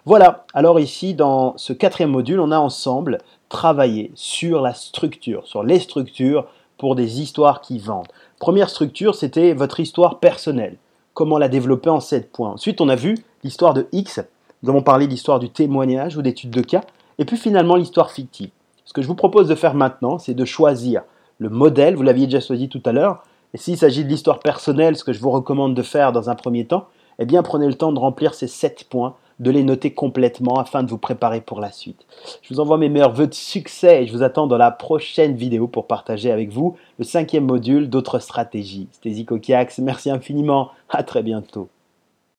Voilà, alors ici, dans ce quatrième module, on a ensemble travaillé sur la structure, sur les structures pour des histoires qui vendent. Première structure, c'était votre histoire personnelle. Comment la développer en 7 points. Ensuite, on a vu l'histoire de X. Nous avons parlé de l'histoire du témoignage ou d'études de cas. Et puis finalement, l'histoire fictive. Ce que je vous propose de faire maintenant, c'est de choisir le modèle. Vous l'aviez déjà choisi tout à l'heure. Et s'il s'agit de l'histoire personnelle, ce que je vous recommande de faire dans un premier temps, eh bien, prenez le temps de remplir ces 7 points, de les noter complètement afin de vous préparer pour la suite. Je vous envoie mes meilleurs vœux de succès et je vous attends dans la prochaine vidéo pour partager avec vous le cinquième module d'autres stratégies. C'était Zico Kiax, merci infiniment, à très bientôt.